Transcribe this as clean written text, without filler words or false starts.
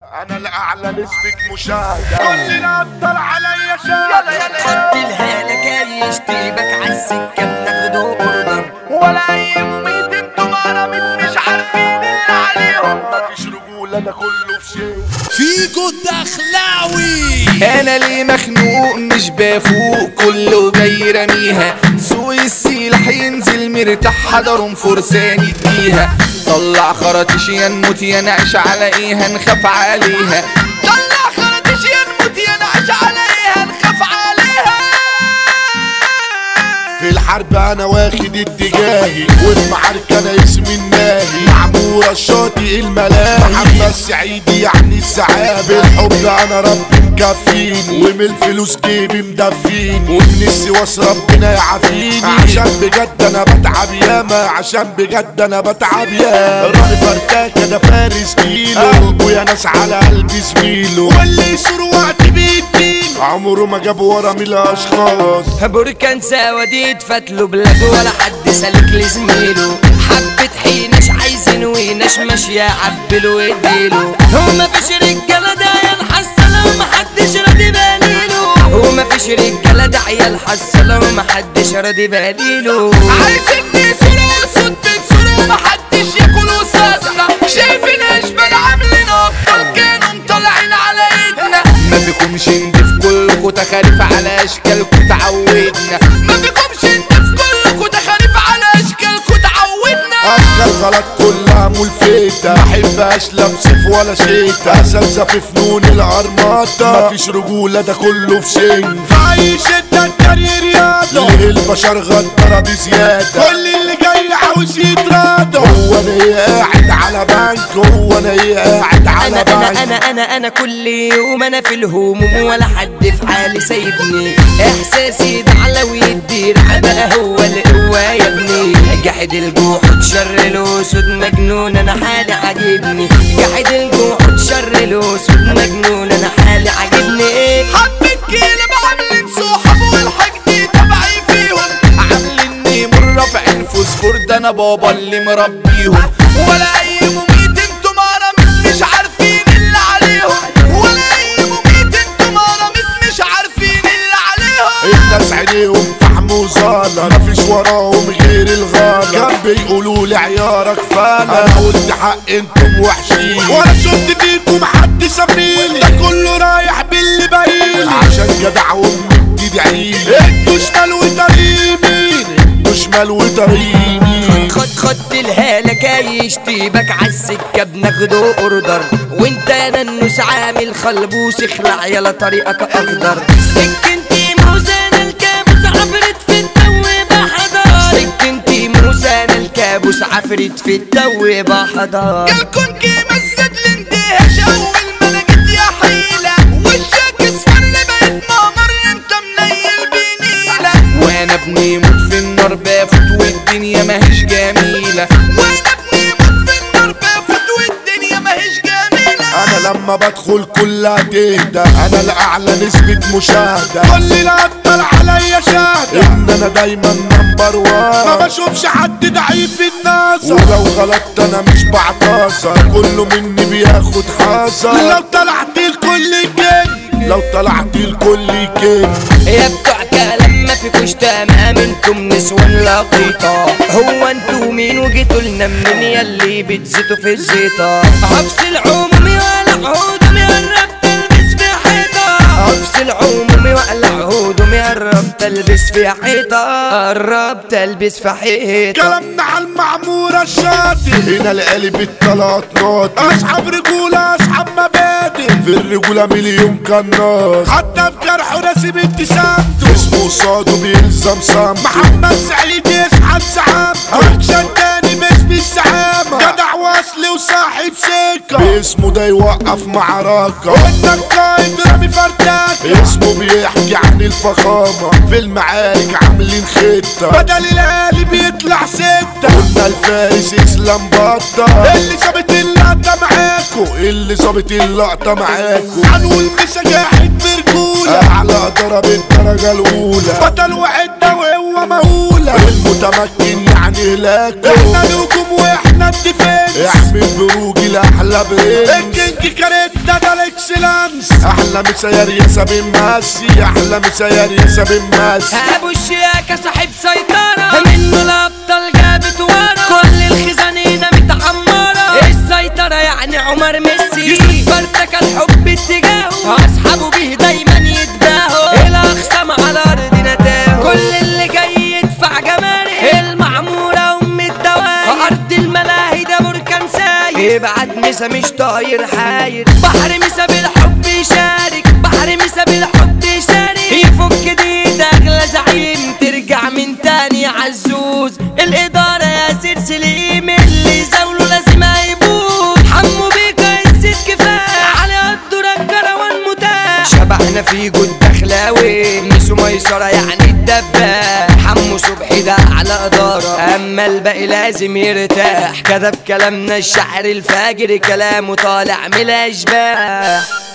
انا الاعلى نسبة مشاهدة كلنا اكتر عليا شاهد. حط الهالة يشتيبك عالسكة بناخده اوردر ولا اي مميت انتوا مرمت مش عارفين اللي عليهم. مفيش رجولة ده كله في شيء فيكو الدخلاوي. انا ليه مخنوق مش بفوق كله جاي رميها سوق السلاح ينزل مرتاح حضرهم فرسان يديها طلع خراطيش يا نموت يا نعيش على ايه هنخاف عليها طلع خراطيش يا نموت يا نعيش على ايه هنخاف عليها. في الحرب انا واخد اتجاهي والمعركة انا اسمي الناهي معمورة الشاطئ الملاهي محمد السعيدي يعني السعاب الحب انا ربي مكفيني ومن الفلوس جيبي مدفيني ومن السواس ربنا يعافيني عشان بجد انا بتعب ياما عشان بجد انا بتعب ياما راني فرتاك انا فارس جيله قلبه يا ناس على قلبي زميله واللي يسور وقت بيديني عمره ما جاب ورا من الاشخاص بركان سواديد فتلو بلاد ولا حد سالك لزميله حبة حيناش عايزين ويناش ماشية عبله واديله هو مفيش رجالة ده ينحصل ومحدش راضي باليله هو مفيش رجالة ده عيال حصل ومحدش راضي باليله عايزين صورة صوت بتصورة ومحدش ياكل وصاصنا شايفين اشبال عاملين ابطال كانوا مطلعين على ايدنا ما بيكمش ندف كلكوا تخاريف على اشكالكوا تعودنا ما بيكمش ندف كلكوا تخاريف على اشكالكوا تعودنا اشكال غلط كلها ملفتة محبهاش لا بسيف ولا شيتا اساتذة في فنون العرماطة مفيش رجولة ده كله في شنج في اي شدة التاني رياضة ليه البشر غدارة بزيادة كل اللي جاي عاوز يتراضى هو انا ايه قاعد على بنك هو انا ايه قاعد على بنك انا كل يوم انا في الهموم ولا حد في حالي سايبني احساسي ده على ويدير بقى هو القوة يا ابني جحد الجوحد شر الاسود مجنون انا حالي عاجبني جحد الجوحد شر الاسود مجنون انا حالي عاجبني حبة كيلة بعملين صحاب والحاجة تبعي فيهم عامليني مرة في عين فوسفور ده انا بابا اللي مربيهم ولا اي مميت انتوا مرمت مش عارفين اللي عليهم ولا اي مميت انتوا مرمت مش عارفين اللي عليهم الناس عينيهم فحم وزالة مفيش وراهم غير الغالة كان بيقولوا لي عيارك فانا انا قلت حق انتم وحشين ولا شفت فيكم حد سفيني ده كله رايح باللي بايني عشان جدع وامي بتدعيلي انتوا شمال وطريقين انتوا شمال وطريقين خد الهالة يشتيبك عالسكة بناخده اوردر وانت يا ننوس عامل خلبوس اخلع يلا طريقك اخضر سكنتي موسانا الكابوس عفرت في التو بحضر سكنتي موسانا الكابوس عفرت في التو بحضر جالكن كيما الزد الاندهاش اول ما لقيت يا حيلة وشك اصفر بقيت مامر انت منيل بنيلة وانا ابني موت في النار بافوت والدنيا ماهيش جميلة وانا ابني موت في النار بافوت والدنيا ماهيش جميلة انا لما بدخل كلها تهدى انا الاعلى نسبة مشاهدة كل اللي اكتر عليا شاهدة ان انا دايما نمبر وان ما بشوفش حد ضعيف في الناس ولو غلطت انا مش بعتذر كله مني بياخد حذر لو طلعت الكل كده لو طلعت الكل كده يا بتوع كلام ما فيكوش تمام انتم نسوان لقيطة هو انتوا مين وجيتوا لنا منين ياللي بتزيتوا في الزيطة حبس العمومي وقلع هدومي قرب تلبس في حيطة حبس العمومي وقلع هدومي قرب تلبس في حيطة قرب تلبس في حيطة كلامنا على المعمورة الشاطئ هنا القلب الطلعت ناطق اصحاب رجولة اصحاب مبادئ في الرجولة مليون كناس حتى في جرحه راسم ابتسامته اسمه قصاده بيلزم صمت محمد سعيد يسحب سحابته اكشن تاني باسم السحامة جدع واصلي وصاحب سكة باسمه ده يوقف معركة وانت قايد رامي فرداكة اسمه بيحكي عن الفخامة في المعارك عاملين خطة بدل الالي بيطلع ستة قلنا الفارس اسلام بطة اللي ظابط اللقطة معاكو اللي ظابط اللقطة معاكو عنو المسجاحد برجولة اعلى ضرب الدرجة الاولى بطل وعدة وهو مهولة المتمكن يعني هلاكو احنا نجوم واحنا الدفاع اعمل بروجي لاحلى برنس. الكينج كاريتا ده الاكسلانس. احلى مسيار يا سابين ماسي، احلى مسيار يا سابين ماسي. ابو الشياكة صاحب سيطرة، منه الابطال جابت ورا، كل الخزانينة متعمرة، السيطرة يعني عمر ميسي. يوسف فرتك الحب اتجاهه، اصحابه بيه دايما يتباهوا، الاخصام على ارضنا تاهوا، كل اللي جاي يدفع جمارك، المعمورة ام الدواير، ارض الملاهي ده بركان ساير، ابعت مسا مش طاير حاير، بحر مسا بالحب يشارك، بحر مسا بالحب يشارك، يفك دي اغلى زعيم، ترجع من تاني عزوز، الادارة يا سلسليم، اللي زاوله لازم هيبوظ، حمو بيكا الست كفاية، على قدر الكروان متاح، شبحنا في جود دخلاوي، ميسو ميسرة يعني الدباح، حمو صبحي ده على إدارة، أما الباقي لازم يرتاح، كتب كلامنا الشعر الفاجر، كلامه طالع من الأشباح.